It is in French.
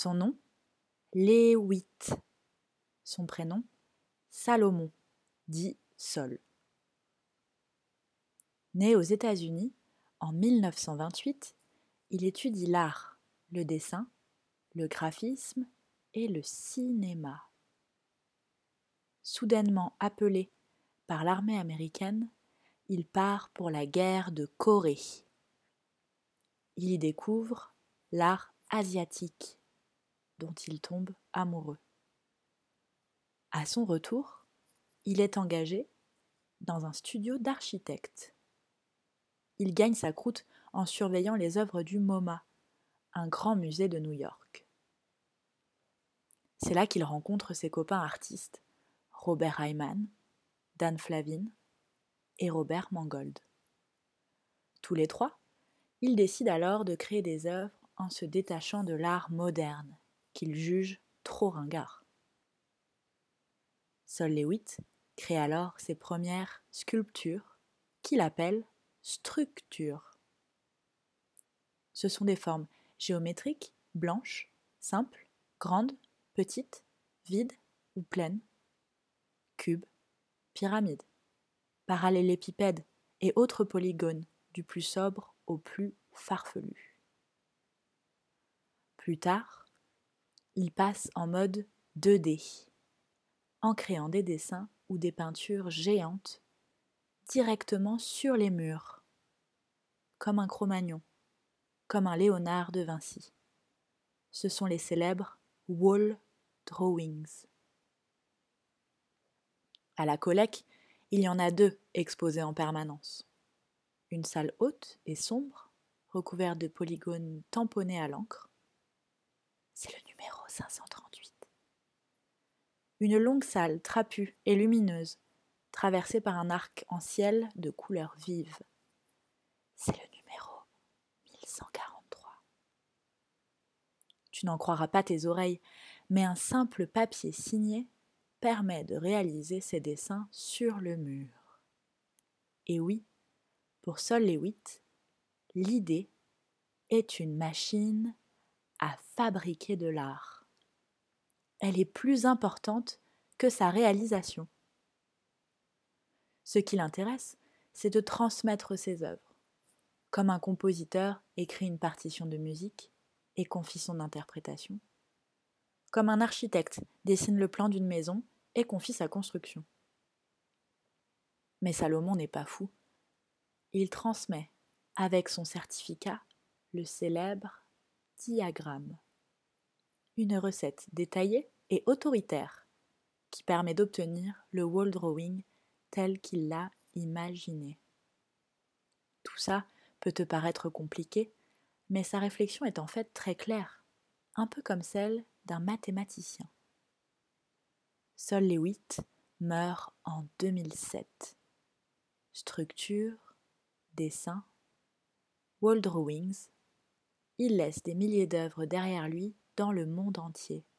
Son nom, Leavitt. Son prénom, Salomon, dit Sol. Né aux États-Unis en 1928, il étudie l'art, le dessin, le graphisme et le cinéma. Soudainement appelé par l'armée américaine, il part pour la guerre de Corée. Il y découvre l'art asiatique, dont il tombe amoureux. À son retour, il est engagé dans un studio d'architecte. Il gagne sa croûte en surveillant les œuvres du MoMA, un grand musée de New York. C'est là qu'il rencontre ses copains artistes, Robert Heyman, Dan Flavin et Robert Mangold. Tous les trois, ils décident alors de créer des œuvres en se détachant de l'art moderne, qu'ils jugent trop ringard. Sol Leavitt crée alors ses premières sculptures, qu'il appelle structures. Ce sont des formes géométriques, blanches, simples, grandes, petites, vides ou pleines, cubes, pyramides, parallélépipèdes et autres polygones, du plus sobre au plus farfelu. Plus tard, il passe en mode 2D, en créant des dessins ou des peintures géantes directement sur les murs, comme un Cro-Magnon, comme un Léonard de Vinci. Ce sont les célèbres wall drawings. À la Collecq, il y en a 2 exposés en permanence. Une salle haute et sombre, recouverte de polygones tamponnés à l'encre. C'est le numéro 538. Une longue salle trapue et lumineuse, traversée par un arc en ciel de couleurs vives. C'est le numéro 1143. Tu n'en croiras pas tes oreilles, mais un simple papier signé permet de réaliser ces dessins sur le mur. Et oui, pour Sol Leavitt, l'idée est une machine à fabriquer de l'art. Elle est plus importante que sa réalisation. Ce qui l'intéresse, c'est de transmettre ses œuvres, comme un compositeur écrit une partition de musique et confie son interprétation, comme un architecte dessine le plan d'une maison et confie sa construction. Mais Salomon n'est pas fou. Il transmet, avec son certificat, le célèbre diagramme. Une recette détaillée et autoritaire qui permet d'obtenir le wall drawing tel qu'il l'a imaginé. Tout ça peut te paraître compliqué, mais sa réflexion est en fait très claire, un peu comme celle d'un mathématicien. Sol Leavitt meurt en 2007. Structure, dessin, wall drawings, il laisse des milliers d'œuvres derrière lui dans le monde entier.